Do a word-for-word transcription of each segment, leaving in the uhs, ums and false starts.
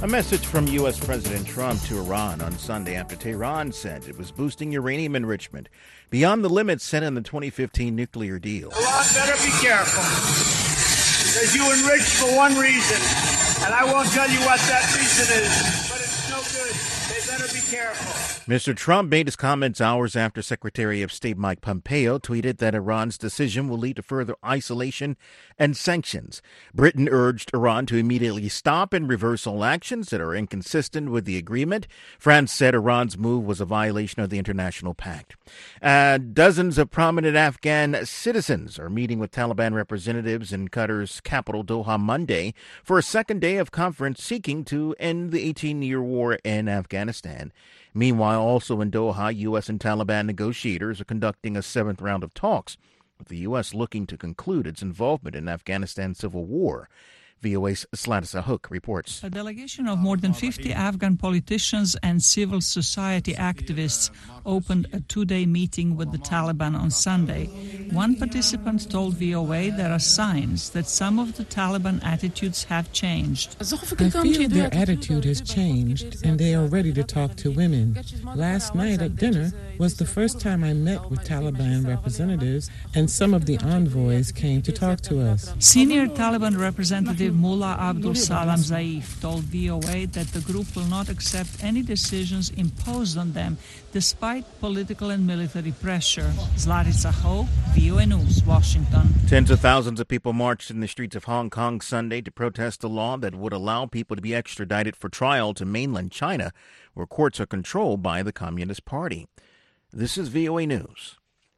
A message from U S. President Trump to Iran on Sunday after Tehran said it was boosting uranium enrichment beyond the limits set in the twenty fifteen nuclear deal. Iran better be careful, because you enrich for one reason, and I won't tell you what that reason is, but it's no good. They better be careful. Mister Trump made his comments hours after Secretary of State Mike Pompeo tweeted that Iran's decision will lead to further isolation and sanctions. Britain urged Iran to immediately stop and reverse all actions that are inconsistent with the agreement. France said Iran's move was a violation of the international pact. Uh, dozens of prominent Afghan citizens are meeting with Taliban representatives in Qatar's capital, Doha, Monday for a second day of conference seeking to end the eighteen-year war in Afghanistan. Meanwhile, also in Doha, U S and Taliban negotiators are conducting a seventh round of talks, with the U S looking to conclude its involvement in Afghanistan's civil war. V O A's Slatisa Hook reports. A delegation of more than fifty Afghan politicians and civil society activists opened a two-day meeting with the Taliban on Sunday. One participant told V O A there are signs that some of the Taliban attitudes have changed. I feel their attitude has changed and they are ready to talk to women. Last night at dinner was the first time I met with Taliban representatives, and some of the envoys came to talk to us. Senior Taliban representative Mullah Abdul Salam Zaif told V O A that the group will not accept any decisions imposed on them despite political and military pressure. Zlatica Ho, V O A News, Washington. Tens of thousands of people marched in the streets of Hong Kong Sunday to protest a law that would allow people to be extradited for trial to mainland China, where courts are controlled by the Communist Party. This is V O A News.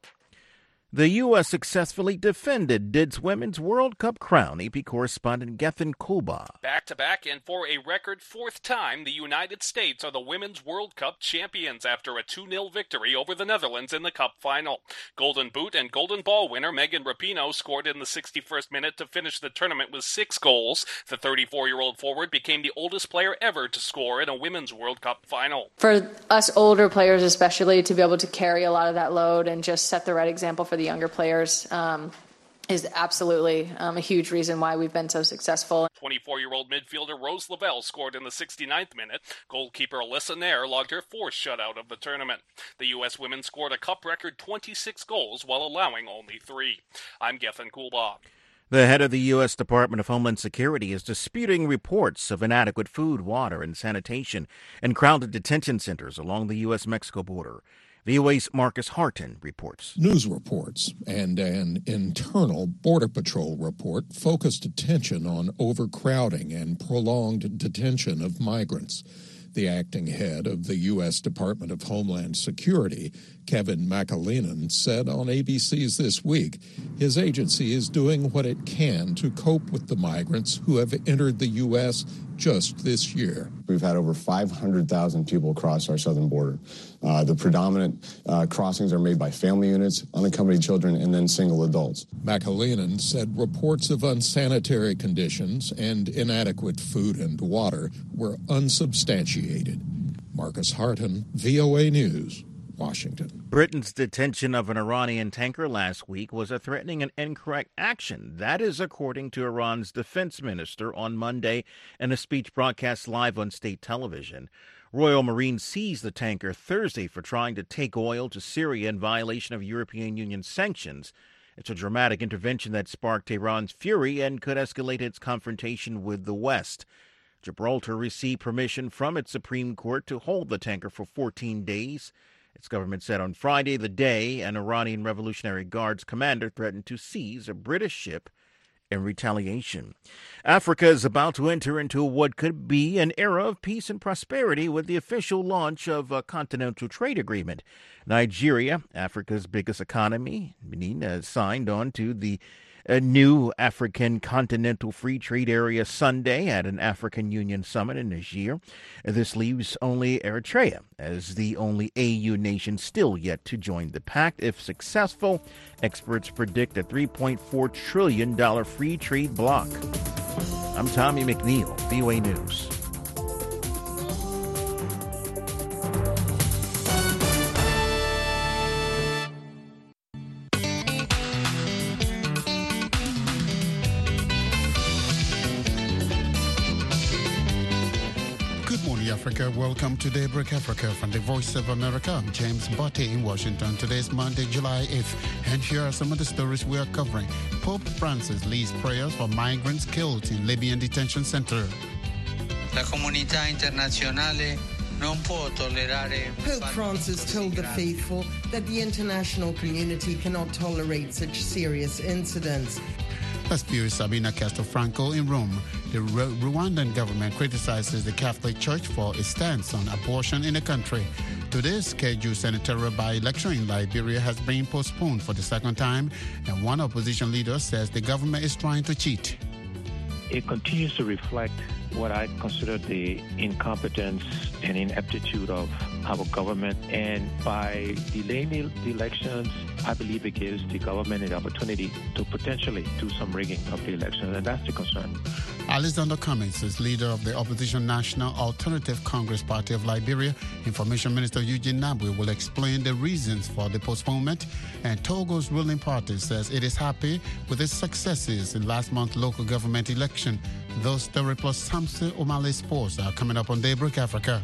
The U S successfully defended its Women's World Cup crown. A P correspondent Gethin Kulba. Back-to-back and for a record fourth time, the United States are the Women's World Cup champions after a two nil victory over the Netherlands in the Cup final. Golden Boot and Golden Ball winner Megan Rapinoe scored in the sixty-first minute to finish the tournament with six goals. The thirty-four-year-old forward became the oldest player ever to score in a Women's World Cup final. For us older players especially, to be able to carry a lot of that load and just set the right example for the younger players um, is absolutely um, a huge reason why we've been so successful. twenty-four-year-old midfielder Rose Lavelle scored in the sixty-ninth minute. Goalkeeper Alyssa Nair logged her fourth shutout of the tournament. The U S women scored a cup record twenty-six goals while allowing only three. I'm Gethin Kulba. The head of the U S. Department of Homeland Security is disputing reports of inadequate food, water, and sanitation in crowded detention centers along the U S Mexico border. V O A's Marcus Harton reports. News reports and an internal Border Patrol report focused attention on overcrowding and prolonged detention of migrants. The acting head of the U S. Department of Homeland Security, Kevin McAleenan, said on A B C's This Week his agency is doing what it can to cope with the migrants who have entered the U S just this year. We've had over five hundred thousand people cross our southern border. Uh, the predominant uh, crossings are made by family units, unaccompanied children, and then single adults. McAleenan said reports of unsanitary conditions and inadequate food and water were unsubstantiated. Marcus Harton, V O A News, Washington. Britain's detention of an Iranian tanker last week was a threatening and incorrect action. That is according to Iran's defense minister on Monday in a speech broadcast live on state television. Royal Marines seized the tanker Thursday for trying to take oil to Syria in violation of European Union sanctions. It's a dramatic intervention that sparked Tehran's fury and could escalate its confrontation with the West. Gibraltar received permission from its Supreme Court to hold the tanker for fourteen days. Its government said on Friday, the day an Iranian Revolutionary Guards commander threatened to seize a British ship in retaliation. Africa is about to enter into what could be an era of peace and prosperity with the official launch of a continental trade agreement. Nigeria, Africa's biggest economy, Benin, has signed on to the a new African Continental Free Trade Area Sunday at an African Union summit in Niger. This leaves only Eritrea as the only A U nation still yet to join the pact. If successful, experts predict a three point four trillion dollars free trade bloc. I'm Tommy McNeil, V O A News. Hi, Africa. Welcome to Daybreak Africa from the Voice of America. I'm James Botte in Washington. Today is Monday, July eighth, and here are some of the stories we are covering. Pope Francis leads prayers for migrants killed in Libyan detention center. La comunità internazionale non può tollerare. Pope Francis told the faithful that the international community cannot tolerate such serious incidents. Let's view Sabina Castelfranco in Rome. The Ru- Rwandan government criticizes the Catholic Church for its stance on abortion in the country. Today's scheduled senatorial by-election in Liberia has been postponed for the second time, and one opposition leader says the government is trying to cheat. It continues to reflect what I consider the incompetence and ineptitude of our government. And by delaying the elections, I believe it gives the government an opportunity to potentially do some rigging of the elections, and that's the concern. Alexander Cummings is leader of the opposition National Alternative Congress Party of Liberia. Information Minister Eugene Nabwe will explain the reasons for the postponement. And Togo's ruling party says it is happy with its successes in last month's local government election. Those story plus Samson Omale sports are coming up on Daybreak Africa.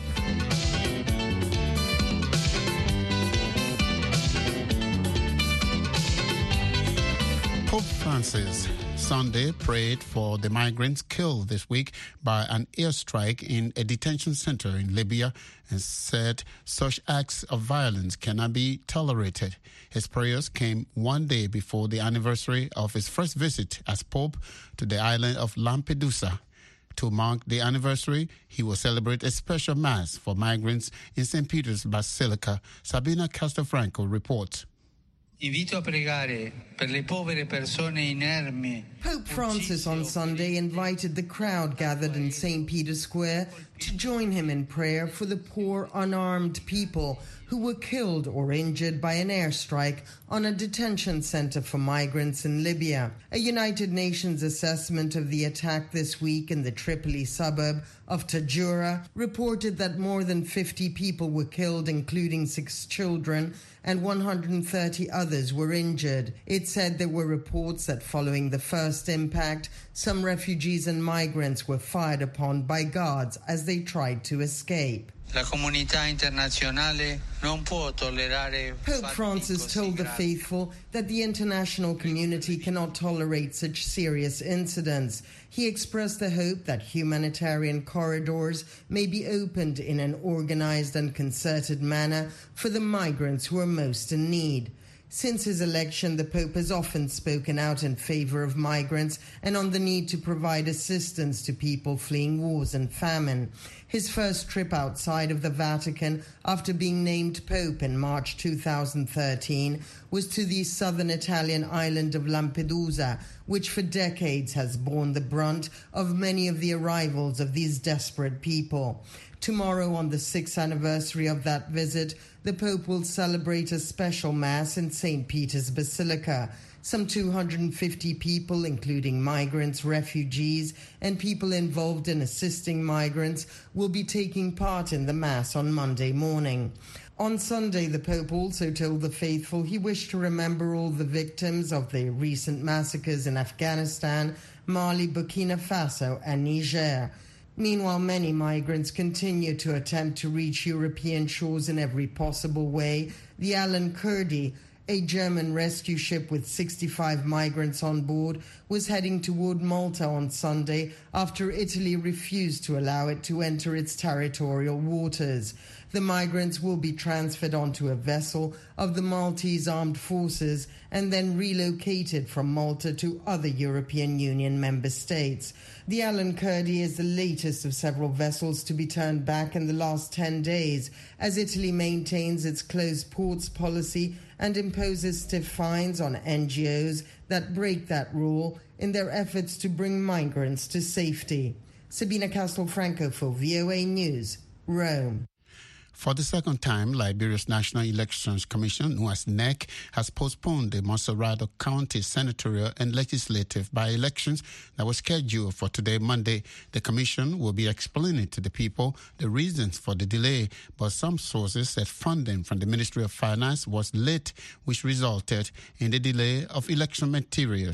Pope Francis Sunday prayed for the migrants killed this week by an airstrike in a detention center in Libya and said such acts of violence cannot be tolerated. His prayers came one day before the anniversary of his first visit as Pope to the island of Lampedusa. To mark the anniversary, he will celebrate a special mass for migrants in Saint Peter's Basilica. Sabina Castelfranco reports. Invito a pregare per le povere persone inermi. Pope Francis on Sunday invited the crowd gathered in Saint Peter's Square to join him in prayer for the poor, unarmed people who were killed or injured by an airstrike on a detention center for migrants in Libya. A United Nations assessment of the attack this week in the Tripoli suburb of Tajura reported that more than fifty people were killed, including six children, and one hundred thirty others were injured. It said there were reports that following the first impact, some refugees and migrants were fired upon by guards as they tried to escape. La comunità internazionale non può tollerare. Pope Francis told the faithful that the international community cannot tolerate such serious incidents. He expressed the hope that humanitarian corridors may be opened in an organized and concerted manner for the migrants who are most in need. Since his election, the Pope has often spoken out in favor of migrants and on the need to provide assistance to people fleeing wars and famine. His first trip outside of the Vatican after being named Pope in March two thousand thirteen was to the southern Italian island of Lampedusa, which for decades has borne the brunt of many of the arrivals of these desperate people. Tomorrow, on the sixth anniversary of that visit, the Pope will celebrate a special Mass in Saint Peter's Basilica. Some two hundred fifty people, including migrants, refugees, and people involved in assisting migrants, will be taking part in the Mass on Monday morning. On Sunday, the Pope also told the faithful he wished to remember all the victims of the recent massacres in Afghanistan, Mali, Burkina Faso, and Niger. Meanwhile, many migrants continue to attempt to reach European shores in every possible way. The Alan Kurdi, a German rescue ship with sixty-five migrants on board, was heading toward Malta on Sunday after Italy refused to allow it to enter its territorial waters. The migrants will be transferred onto a vessel of the Maltese Armed Forces and then relocated from Malta to other European Union member states. The Alan Kurdi is the latest of several vessels to be turned back in the last ten days, as Italy maintains its closed ports policy and imposes stiff fines on N G Os that break that rule in their efforts to bring migrants to safety. Sabina Castelfranco for V O A News, Rome. For the second time, Liberia's National Elections Commission, known as N E C, has postponed the Monserrado County senatorial and legislative by-elections that were scheduled for today, Monday. The commission will be explaining to the people the reasons for the delay, but some sources said funding from the Ministry of Finance was late, which resulted in the delay of election materials.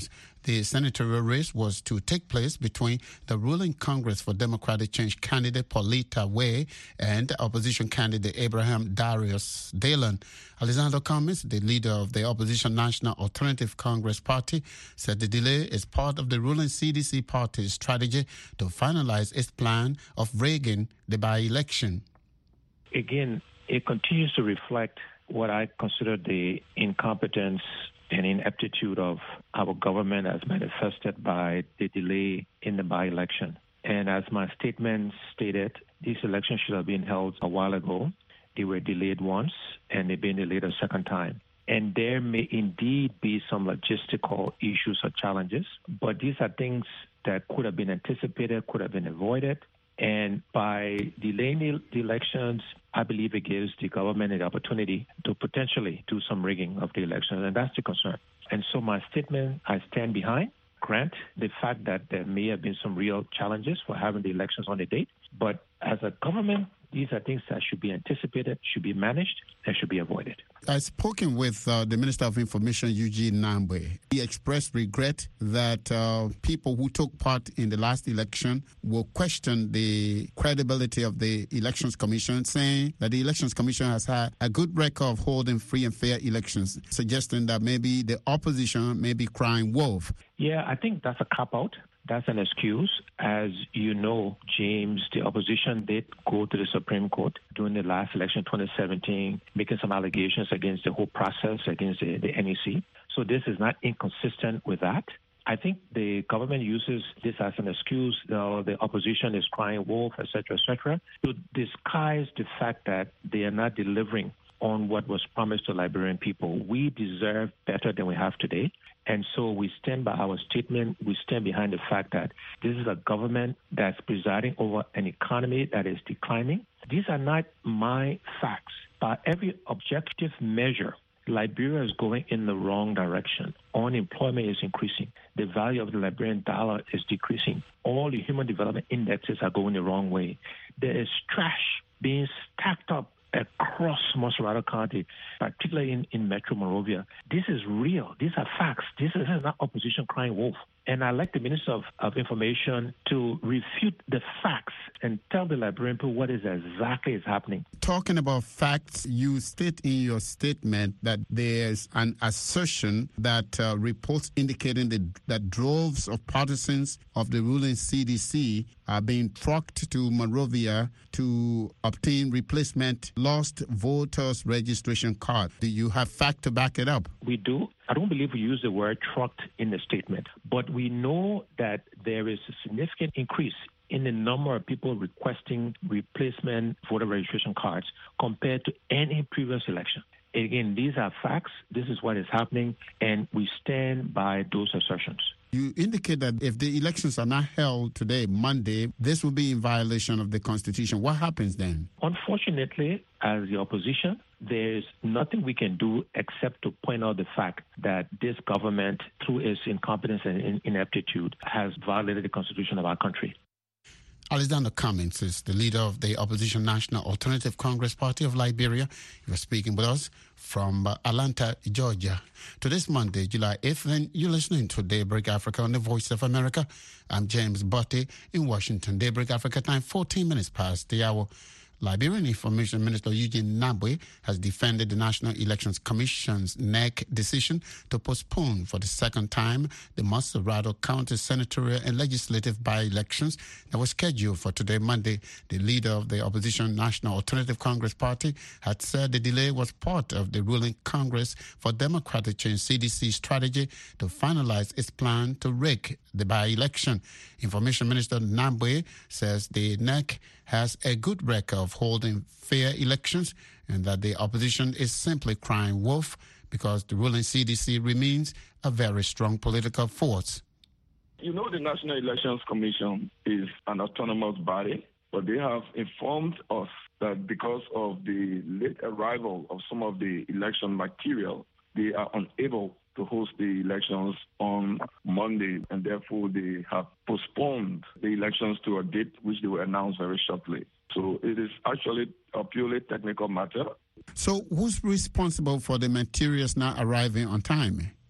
The senatorial race was to take place between the ruling Congress for Democratic Change candidate Paulita Way and opposition candidate Abraham Darius Dalen. Alexander Cummings, the leader of the opposition National Alternative Congress Party, said the delay is part of the ruling C D C party's strategy to finalize its plan of rigging the by-election. Again, it continues to reflect what I consider the incompetence and ineptitude of our government as manifested by the delay in the by-election. And as my statement stated, these elections should have been held a while ago. They were delayed once, and they've been delayed a second time. And there may indeed be some logistical issues or challenges, but these are things that could have been anticipated, could have been avoided. And by delaying the elections, I believe it gives the government an opportunity to potentially do some rigging of the elections, and that's the concern. And so my statement, I stand behind. Grant the fact that there may have been some real challenges for having the elections on the date, but as a government, these are things that should be anticipated, should be managed, and should be avoided. I've spoken with uh, the Minister of Information, Eugene Nambwe. He expressed regret that uh, people who took part in the last election will question the credibility of the Elections Commission, saying that the Elections Commission has had a good record of holding free and fair elections, suggesting that maybe the opposition may be crying wolf. Yeah, I think that's a cop-out. That's an excuse. As you know, James, the opposition did go to the Supreme Court during the last election, twenty seventeen, making some allegations against the whole process, against the, the N E C. So this is not inconsistent with that. I think the government uses this as an excuse, you know, the opposition is crying wolf, et cetera, et cetera, to disguise the fact that they are not delivering on what was promised to Liberian people. We deserve better than we have today. And so we stand by our statement. We stand behind the fact that this is a government that's presiding over an economy that is declining. These are not my facts. By every objective measure, Liberia is going in the wrong direction. Unemployment is increasing. The value of the Liberian dollar is decreasing. All the human development indexes are going the wrong way. There is trash being stacked up across Montserrat County, particularly in, in Metro Monrovia. This is real. These are facts. This is not opposition crying wolf. And I'd like the Minister of, of Information to refute the facts and tell the Liberian people what is exactly is happening. Talking about facts, you state in your statement that there's an assertion that uh, reports indicating that, that droves of partisans of the ruling C D C are being trucked to Monrovia to obtain replacement lost voters registration card. Do you have fact to back it up? We do. I don't believe we use the word trucked in the statement, but we know that there is a significant increase in the number of people requesting replacement voter registration cards compared to any previous election. Again, these are facts. This is what is happening, and we stand by those assertions. You indicate that if the elections are not held today, Monday, this will be in violation of the Constitution. What happens then? Unfortunately, as the opposition, there's nothing we can do except to point out the fact that this government, through its incompetence and ineptitude, has violated the Constitution of our country. Alexander Cummings is the leader of the opposition National Alternative Congress Party of Liberia. He was speaking with us from uh, Atlanta, Georgia. To this Monday, July eighth, and you're listening to Daybreak Africa on the Voice of America. I'm James Butte in Washington. Daybreak Africa time, fourteen minutes past the hour. Liberian Information Minister Eugene Nambwe has defended the National Elections Commission's N E C decision to postpone for the second time the Montserrat County senatorial and legislative by-elections that were scheduled for today, Monday. The leader of the opposition National Alternative Congress Party had said the delay was part of the ruling Congress for Democratic Change C D C strategy to finalize its plan to rig the by-election. Information Minister Nambwe says the N E C has a good record of holding fair elections and that the opposition is simply crying wolf because the ruling C D C remains a very strong political force. You know, the National Elections Commission is an autonomous body, but they have informed us that because of the late arrival of some of the election material, they are unable to host the elections on Monday, and therefore they have postponed the elections to a date which they will announce very shortly. So it is actually a purely technical matter. So who's responsible for the materials not arriving on time?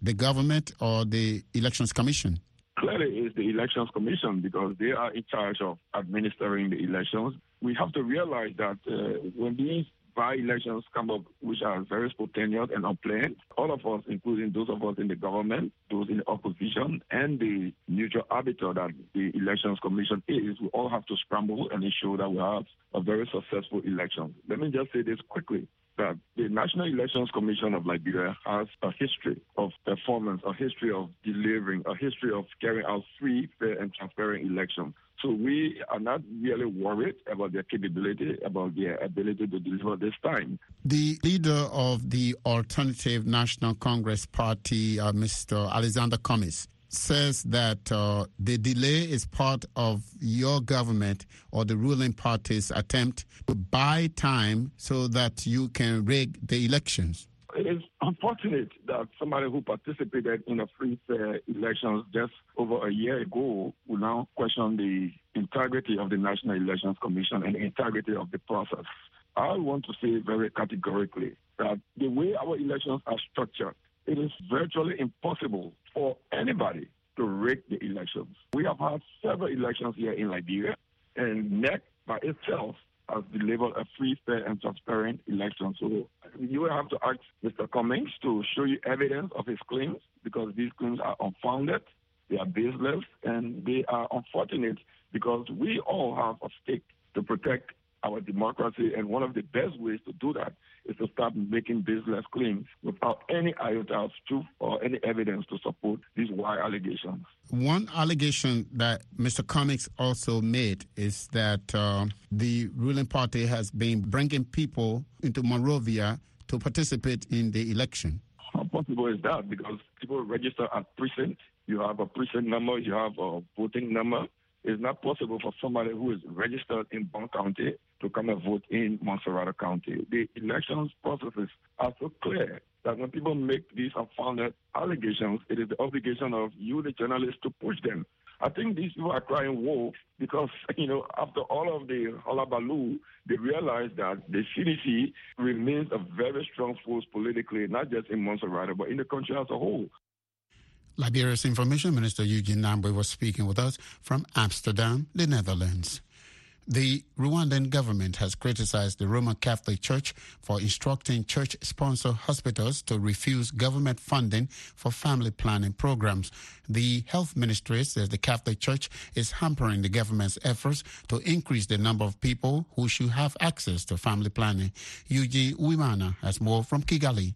the government or the Elections Commission? Clearly, it's the Elections Commission because they are in charge of administering the elections. We have to realize that uh, when these by-elections come up, which are very spontaneous and unplanned, all of us, including those of us in the government, those in the opposition, and the neutral arbiter that the Elections Commission is, we all have to scramble and ensure that we have a very successful election. Let me just say this quickly, that the National Elections Commission of Liberia has a history of performance, a history of delivering, a history of carrying out free, fair, and transparent elections. So we are not really worried about their capability, about their ability to deliver this time. The leader of the Alternative National Congress Party, uh, Mister Alexander Cummings, says that uh, the delay is part of your government or the ruling party's attempt to buy time so that you can rig the elections. It is unfortunate that somebody who participated in a free, fair elections just over a year ago will now question the integrity of the National Elections Commission and the integrity of the process. I want to say very categorically that the way our elections are structured, it is virtually impossible for anybody to rig the elections. We have had several elections here in Liberia, and N E C by itself has delivered a free, fair, and transparent election. So you will have to ask Mister Cummings to show you evidence of his claims, because these claims are unfounded, they are baseless, and they are unfortunate because we all have a stake to protect our democracy, and one of the best ways to do that is to start making baseless claims without any iota of truth or any evidence to support these wild allegations. One allegation that Mister Cummings also made is that uh, the ruling party has been bringing people into Monrovia to participate in the election. How possible is that? Because people register at precinct. You have a precinct number, you have a voting number. It's not possible for somebody who is registered in Bond County to come and vote in Montserrat County. The elections processes are so clear that when people make these unfounded allegations, it is the obligation of you, the journalists, to push them. I think these people are crying wolf because, you know, after all of the hullabaloo, they realize that the C D C remains a very strong force politically, not just in Montserrat, but in the country as a whole. Liberia's Information Minister Eugene Nambwe was speaking with us from Amsterdam, the Netherlands. The Rwandan government has criticized the Roman Catholic Church for instructing church-sponsored hospitals to refuse government funding for family planning programs. The health ministry says the Catholic Church is hampering the government's efforts to increase the number of people who should have access to family planning. Eugene Uwimana has more from Kigali.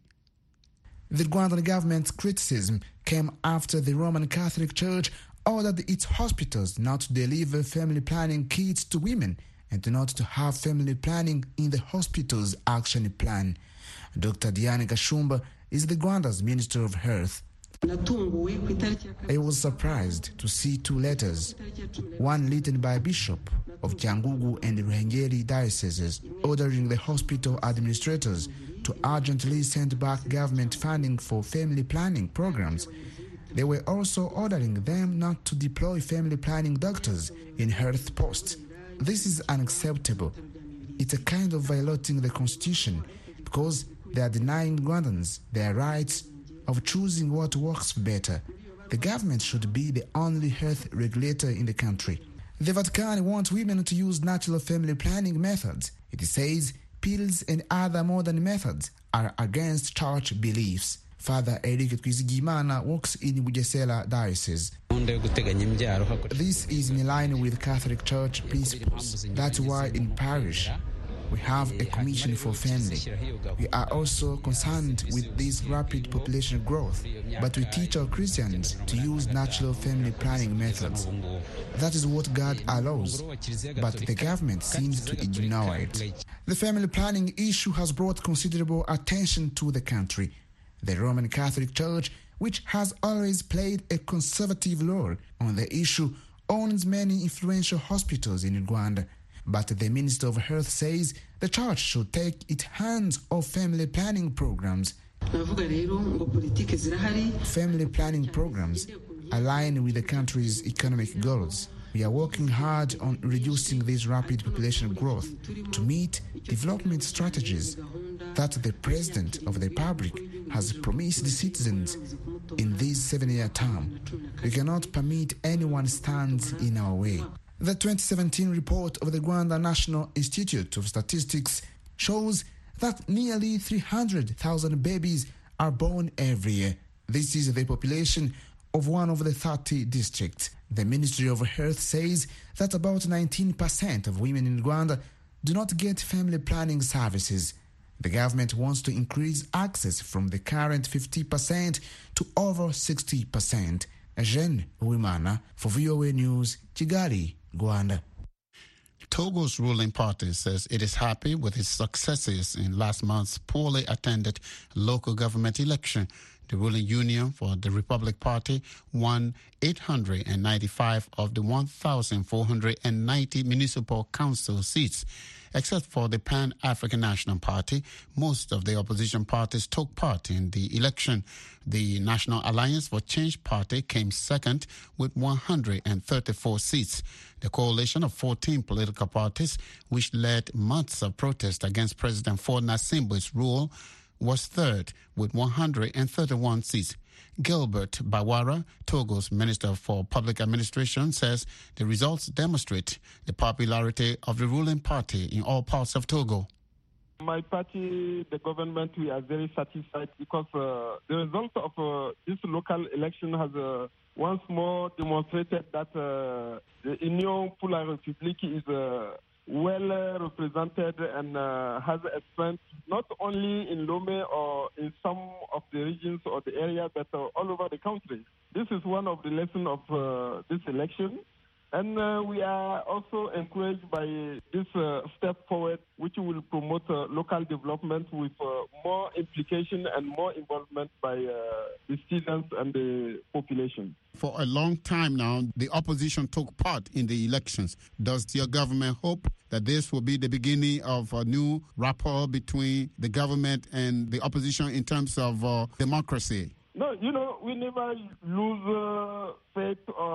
The Rwandan government's criticism came after the Roman Catholic Church ordered its hospitals not to deliver family planning kits to women and not to have family planning in the hospital's action plan. Doctor Diane Gashumba is the Rwanda's Minister of Health. I was surprised to see two letters, one written by a bishop of Cyangugu and Ruhengeri dioceses, ordering the hospital administrators to urgently send back government funding for family planning programs. They were also ordering them not to deploy family planning doctors in health posts. This is unacceptable. It's a kind of violating the constitution because they are denying Rwandans their rights of choosing what works better. The government should be the only health regulator in the country. The Vatican wants women to use natural family planning methods. It says pills and other modern methods are against church beliefs. Father Eric Kwizigimana works in Bugesera Diocese. This is in line with Catholic Church principles. That's why in parish we have a commission for family. We are also concerned with this rapid population growth, but we teach our Christians to use natural family planning methods. That is what God allows, but the government seems to ignore it. The family planning issue has brought considerable attention to the country. The Roman Catholic Church, which has always played a conservative role on the issue, owns many influential hospitals in Rwanda. But the Minister of Health says the church should take its hands off family planning programs. Family planning programs align with the country's economic goals. we are working hard on reducing this rapid population growth to meet development strategies that the President of the Republic has promised the citizens in this seven-year term. We cannot permit anyone stands in our way. The twenty seventeen report of the Rwanda National Institute of Statistics shows that nearly three hundred thousand babies are born every year. This is the population of one of the thirty districts. The Ministry of Health says that about nineteen percent of women in Rwanda do not get family planning services. The government wants to increase access from the current fifty percent to over sixty percent. Jean Uwimana for V O A News, Kigali, Rwanda. Togo's ruling party says it is happy with its successes in last month's poorly attended local government election. The ruling Union for the Republic Party won eight hundred ninety-five of the one thousand four hundred ninety municipal council seats. Except for the Pan-African National Party, most of the opposition parties took part in the election. The National Alliance for Change Party came second with one hundred thirty-four seats. The coalition of fourteen political parties, which led months of protest against President Faure Gnassingbe's rule, was third with one hundred thirty-one seats. Gilbert Bawara, Togo's Minister for Public Administration, says the results demonstrate the popularity of the ruling party in all parts of Togo. My party, the government, we are very satisfied because uh, the result of uh, this local election has uh, once more demonstrated that uh, the Union pour la République is uh, well uh, represented and uh, has a strength not only in Lomé or in some of the regions or the area, but uh, all over the country. This is one of the lessons of uh, this election. And uh, we are also encouraged by this uh, step forward, which will promote uh, local development with uh, more implication and more involvement by uh, the citizens and the population. For a long time now, the opposition took part in the elections. Does your government hope that this will be the beginning of a new rapport between the government and the opposition in terms of uh, democracy? No, you know, we never lose uh, faith.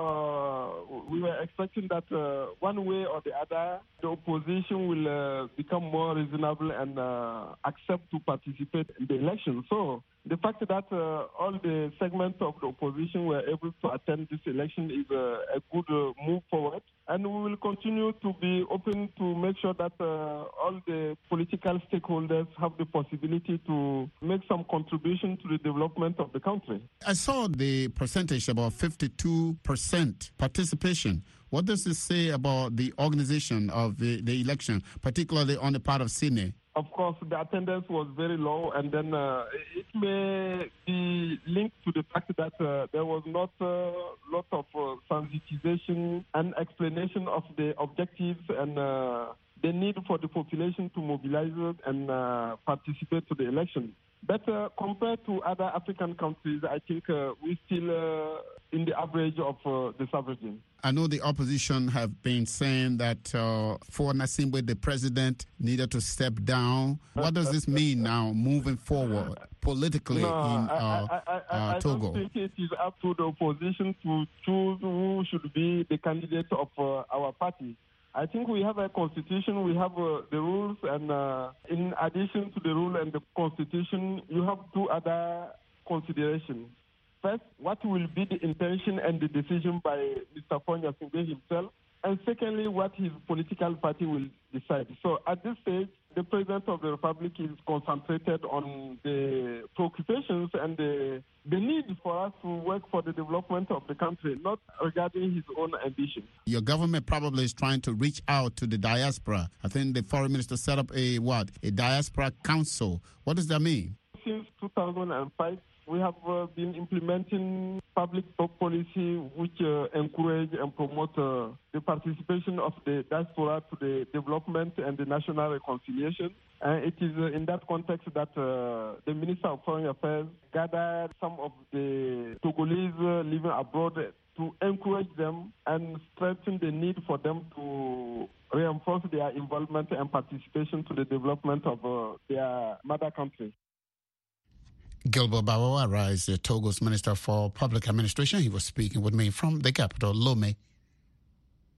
Uh, we were expecting that uh, one way or the other, the opposition will uh, become more reasonable and uh, accept to participate in the election. So the fact that uh, all the segments of the opposition were able to attend this election is uh, a good uh, move forward. And we will continue to be open to make sure that uh, all the political stakeholders have the possibility to make some contribution to the development of the country. I saw the percentage, about fifty-two percent participation. What does this say about the organization of the, the election, particularly on the part of Sydney? Of course, the attendance was very low, and then uh, it may be linked to the fact that uh, there was not a uh, lot of uh, sensitization and explanation of the objectives and uh, the need for the population to mobilize and uh, participate to the election. But uh, compared to other African countries, I think uh, we're still uh, in the average of uh, the averaging. I know the opposition have been saying that uh, Faure Gnassingbe, the president, needed to step down. What does this mean now, moving forward politically no, in uh, I, I, I, uh, I Togo? I don't think it is up to the opposition to choose who should be the candidate of uh, our party. I think we have a constitution, we have uh, the rules, and uh, in addition to the rule and the constitution, you have two other considerations. First, what will be the intention and the decision by Mister Faure Gnassingbe himself? And secondly, what his political party will decide. So at this stage, the President of the Republic is concentrated on the preoccupations and the, the need for us to work for the development of the country, not regarding his own ambition. Your government probably is trying to reach out to the diaspora. I think the foreign minister set up a what? A diaspora council. What does that mean? Since two thousand five, we have uh, been implementing public policy which uh, encourage and promote uh, the participation of the diaspora to the development and the national reconciliation. And it is uh, in that context that uh, the Minister of Foreign Affairs gathered some of the Togolese uh, living abroad to encourage them and strengthen the need for them to reinforce their involvement and participation to the development of uh, their mother country. Gilbert Bawara is the Togo's Minister for Public Administration. He was speaking with me from the capital, Lomé.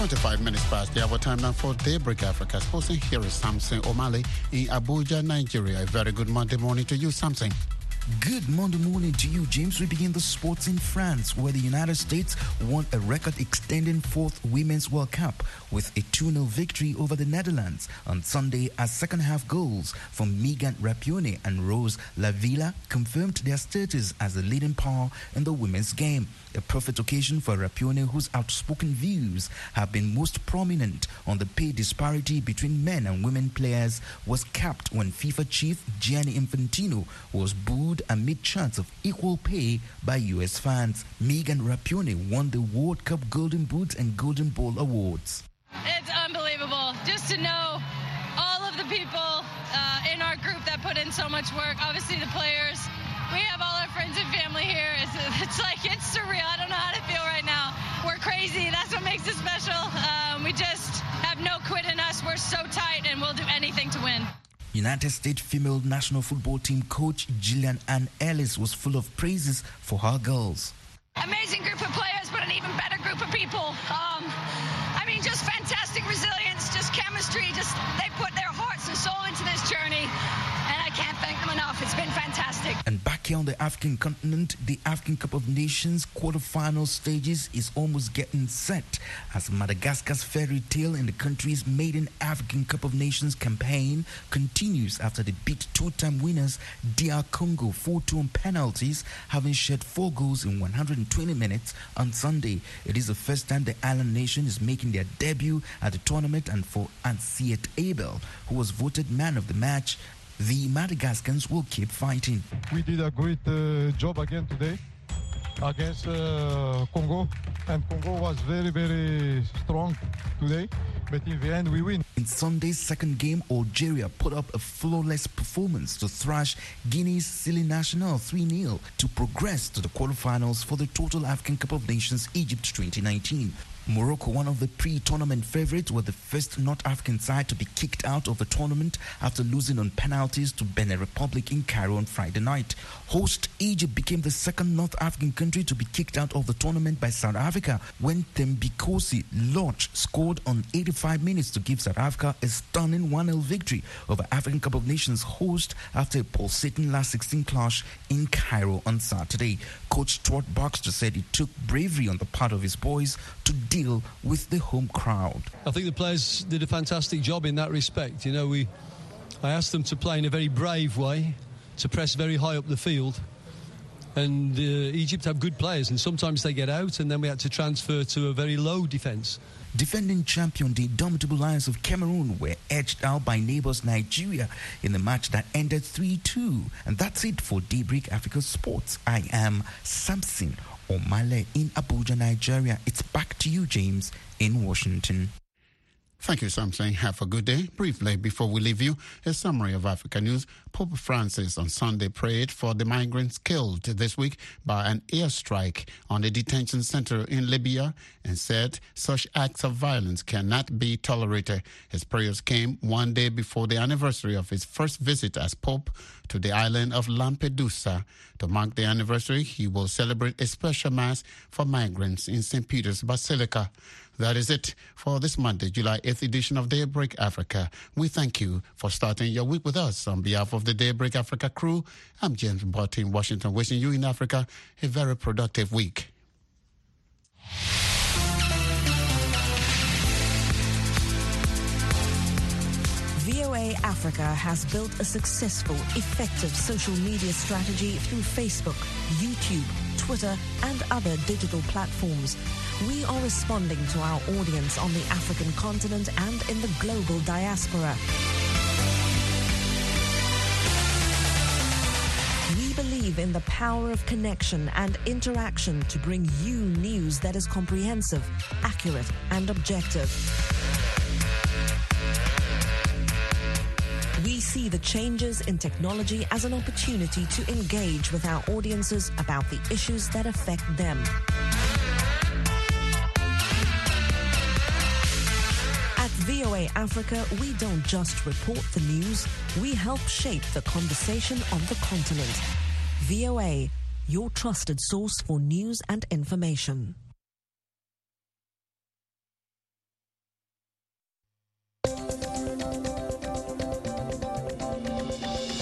twenty-five minutes past the hour time now for Daybreak Africa. Sporting here is Samson Omale in Abuja, Nigeria. A very good Monday morning to you, Samson. Good Monday morning to you, James. We begin the sports in France, where the United States won a record-extending fourth Women's World Cup with a two nil victory over the Netherlands on Sunday, as second-half goals from Megan Rapinoe and Rose Lavilla confirmed their status as the leading power in the women's game. A perfect occasion for Rapinoe, whose outspoken views have been most prominent on the pay disparity between men and women players, was capped when FIFA chief Gianni Infantino was booed amid chants of equal pay by U S fans. Megan Rapinoe won the World Cup Golden Boot and Golden Ball awards. It's unbelievable just to know all of the people uh, in our group that put in so much work. Obviously the players. We have all our friends and family here. It's, it's like, it's surreal. I don't know how to feel right now. We're crazy. That's what makes it special. Um, we just have no quit in us. We're so tight and we'll do anything to win. United States female national football team coach Gillian Ann Ellis was full of praises for her girls. Amazing group of players, but an even better group of people. Um, I mean, just fantastic resilience, just chemistry. Just they put their hearts and soul into this journey, and I can't thank them enough. It's been fantastic. And back here on the African continent, the African Cup of Nations quarterfinal stages is almost getting set as Madagascar's fairy tale in the country's maiden African Cup of Nations campaign continues after they beat two-time winners D R Congo four two on penalties, having shed four goals in one hundred twenty minutes on Sunday. It is the first time the island nation is making their debut at the tournament, and for Ansiet Abel, who was voted man of the match, the Madagascans will keep fighting. We did a great uh, job again today against uh, Congo, and Congo was very, very strong today, but in the end we win. In Sunday's second game, Algeria put up a flawless performance to thrash Guinea's Silly National three nil to progress to the quarterfinals for the Total African Cup of Nations Egypt twenty nineteen. Morocco, one of the pre-tournament favorites, were the first North African side to be kicked out of the tournament after losing on penalties to Benin Republic in Cairo on Friday night. Host Egypt became the second North African country to be kicked out of the tournament by South Africa when Thembikosi Lorch scored on eighty-five minutes to give South Africa a stunning one nil victory over African Cup of Nations host after a pulsating last sixteen clash in Cairo on Saturday. Coach Stuart Baxter said it took bravery on the part of his boys to deal with the home crowd. I think the players did a fantastic job in that respect. You know, we, I asked them to play in a very brave way, to press very high up the field. And uh, Egypt have good players, and sometimes they get out, and then we had to transfer to a very low defence. Defending champion, the indomitable Lions of Cameroon were edged out by neighbours Nigeria in the match that ended three two. And that's it for Daybreak Africa Sports. I am Samson Omale in Abuja, Nigeria. It's back to you, James, in Washington. Thank you, Samson. Have a good day. Briefly, before we leave you, a summary of Africa news. Pope Francis on Sunday prayed for the migrants killed this week by an airstrike on a detention center in Libya and said such acts of violence cannot be tolerated. His prayers came one day before the anniversary of his first visit as Pope to the island of Lampedusa. To mark the anniversary, he will celebrate a special mass for migrants in Saint Peter's Basilica. That is it for this Monday, July eighth edition of Daybreak Africa. We thank you for starting your week with us. On behalf of the Daybreak Africa crew, I'm James Botti in Washington, wishing you in Africa a very productive week. V O A Africa has built a successful, effective social media strategy through Facebook, YouTube, Twitter, and other digital platforms. We are responding to our audience on the African continent and in the global diaspora. We believe in the power of connection and interaction to bring you news that is comprehensive, accurate, and objective. We see the changes in technology as an opportunity to engage with our audiences about the issues that affect them. At V O A Africa, we don't just report the news, we help shape the conversation on the continent. V O A, your trusted source for news and information.